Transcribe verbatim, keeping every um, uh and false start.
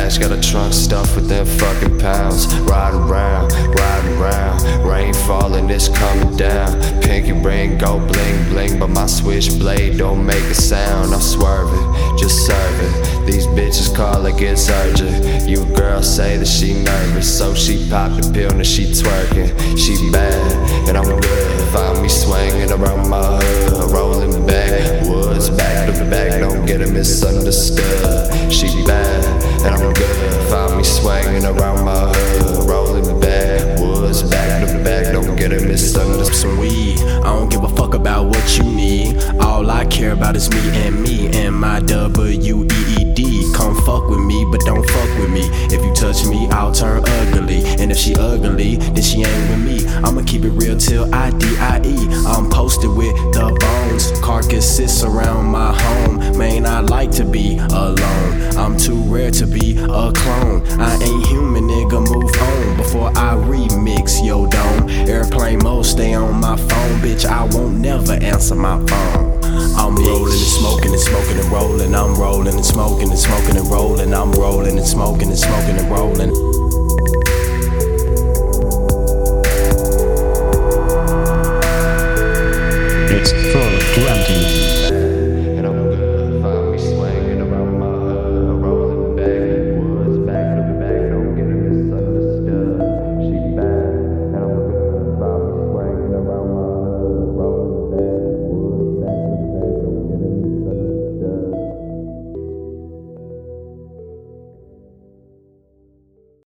cash, got a trunk stuffed with them fucking pounds. Riding round, riding round, rain falling, it's coming down. Pinky ring, go bling bling, but my switchblade don't make a sound. I'm swerving, just serving. These bitches call like it's urgent. You girl say that she nervous, so she popped the pill and she twerking. She bad, and I'm good. Find me swinging around my hood, rolling back, woods back to back, don't get it misunderstood. She bad, and I'm good. Find me swinging around my hood, rolling back, woods back to back, don't get it misunderstood. Some weed, I don't give a fuck about what you need. All I care about is me and me and my W E E D. Come fuck with me, but don't fuck with me. If you touch me, I'll turn ugly. And if she ugly, then she ain't with me. I'ma keep it real till I D I E. I'm posted with the bones, carcasses around my home. Man, I like to be alone. I'm too rare to be a clone. I ain't human, nigga, move on before I remix yo dome. Airplane mode, stay on my phone, bitch, I won't never answer my phone. I'm rolling and smoking and smoking and rolling. I'm rolling and smoking and smoking and rolling. I'm rolling and smoking and smoking and rolling.